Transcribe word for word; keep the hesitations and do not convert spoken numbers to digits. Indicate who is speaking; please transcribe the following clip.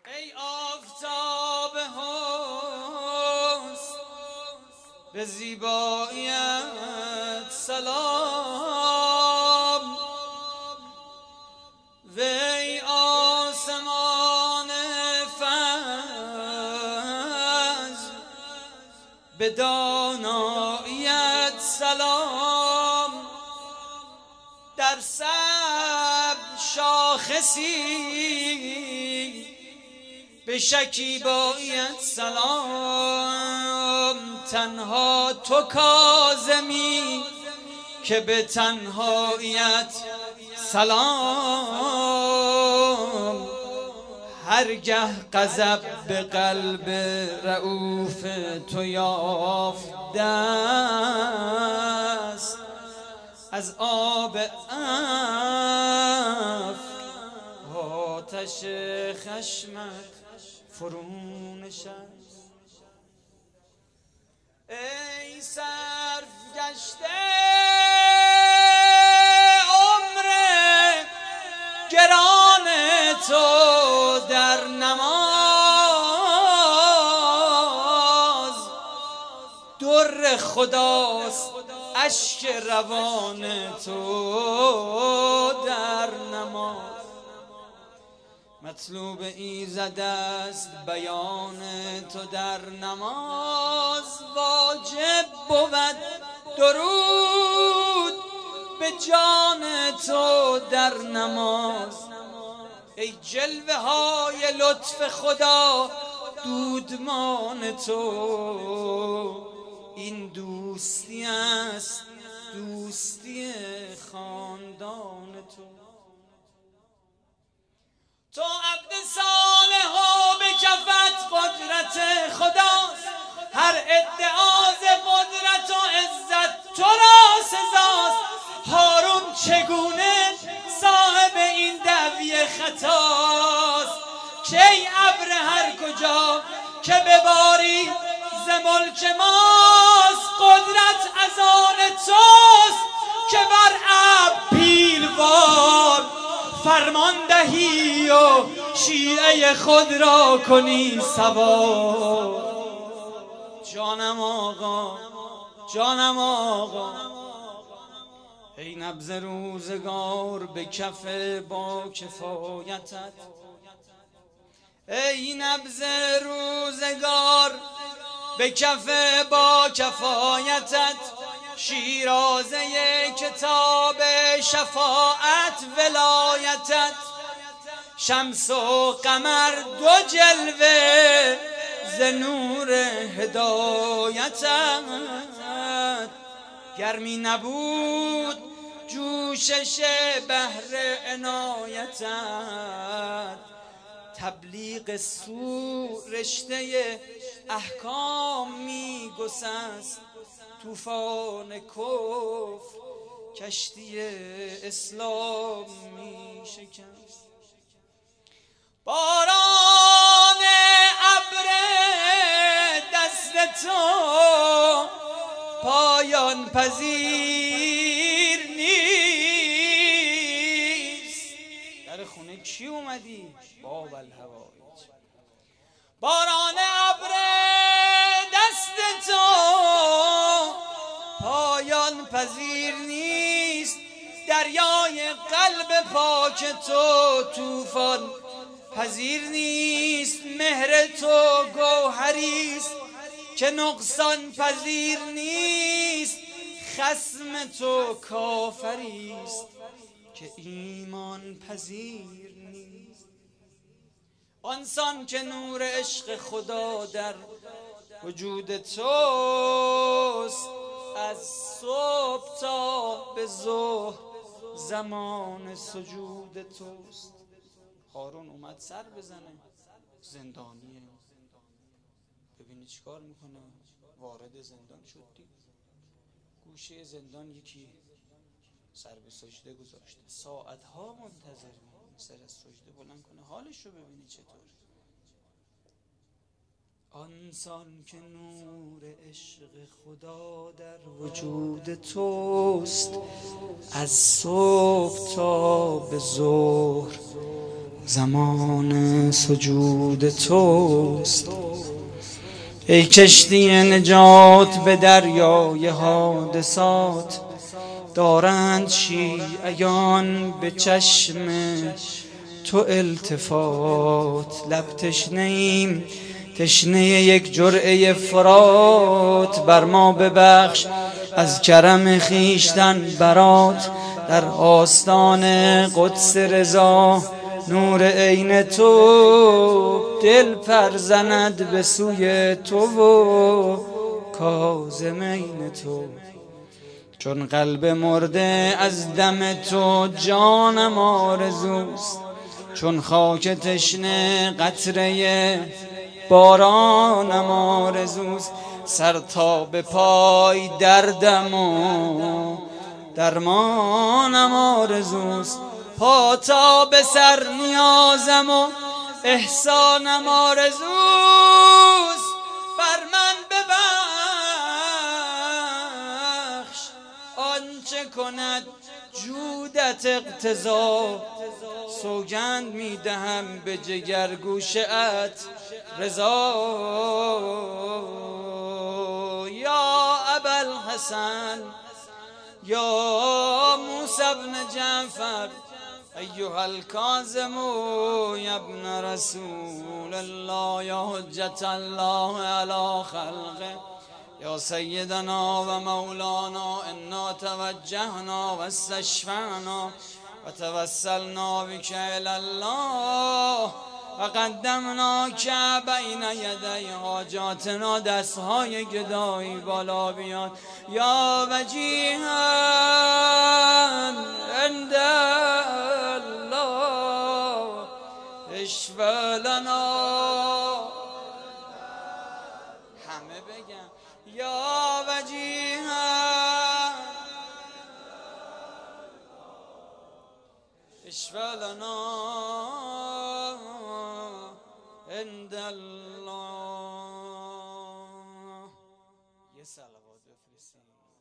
Speaker 1: ای آفتاب حسن به زیباییت سلام، وی آسمان فضل به داناییت سلام. در سبز شاخصی به شکیباییت سلام. تنها تو کاظمی که به تنهاییت سلام. هرگه غضب به قلب رؤوف تو یافته است، از آب عفو آتش خشمت فرو نشست. ای صرف گشته عمر گران تو در نماز، در خداست اشک روان تو در نماز. مطلوب ایزد است بیان تو در نماز، واجب بود درود به جان تو در نماز. ای جلوه های لطف خدا دودمان تو، این دوستی است دوستی خاندان تو. تو عبد صالح و به کفت قدرت خداست، هر ادعا ز قدرت و عزت تو را سزاست. هارون چگونه صاحب این دعوی خطاست، که ای ابر هر کجا که بباری ز ملک ماست. قدرت از آن توست که بر ابر پیلوار فرمان دهی و شیعه خود را کنی سوار. جانم آقا جانم آقا، ای نبض روزگار به کف با کفایتت. ای نبض روزگار به کف با کفایتت، شیرازه کتاب شفاعت ولایتت. شمس و قمر دو جلوه ز نور هدایتت. گرمی نبود جوشش بحر عنایتت، تبلیغ سو رشته احکام می گسست. طوفان کفر کشتی اسلام می شکست. باران ابر دست تو پایان پذیر نیست. در خونه کی اومدی؟ باب الهوایج. باران ابر دست تو پایان پذیر نیست. دریای قلب پاک تو طوفان پذیر نیست. مهر تو گوهریست که نقصان پذیر نیست. خصم تو کافریست که ایمان پذیر نیست. آنسان که نور عشق خدا در وجود توست، از صبح تا به ظهر زمان سجود توست. هارون اومد سر بزنه، زندانیه. ببینی چیکار میکنه؟ وارد زندان شد. گوشه زندان یکی سر به سجده گذاشته، ساعتها منتظر سر از سجده بلند کنه، حالش رو ببینی چطور. آنسان که نور عشق خدا در وجود توست، از صبح تا به ظهر زمان سجود توست. ای کشتی نجات به دریای حادثات، دارند شیعیان به چشم تو التفات. لب تشنه‌ایم، تشنه یک جرعه فرات، بر ما ببخش از کرم خویشتن برات. در آستان قدس رضا نور عین تو، دل پر زند به سوی تو و کاظمین تو. چون قلب مرده از دم تو جانم آرزوست، چون خاک تشنه قطره بارانم آرزوست. سر تا به پای دردم و درمانم آرزوست، پا تا به سر نیازم و احسانم آرزوست. بر من ببخش آنچه کند جودت اقتضا، سوگند میدهم به جگرگوشه‌ات رضا. یا ابوالحسن یا موسی بن جعفر ایها الکاظم یا ابن رسول الله، یا حجت الله علی خلقه، یا سیدنا و مولانا، انا توجهنا و استشفعنا و توسلنا بک الی الله و قدمناک بین یدی حاجاتنا. دستهای گدایی بالا بیاد. یا وجیها عند الله اشفع لنا. همه بگن یا وجیها اشفع لنا عند الله. یه صلوات بفرستیم.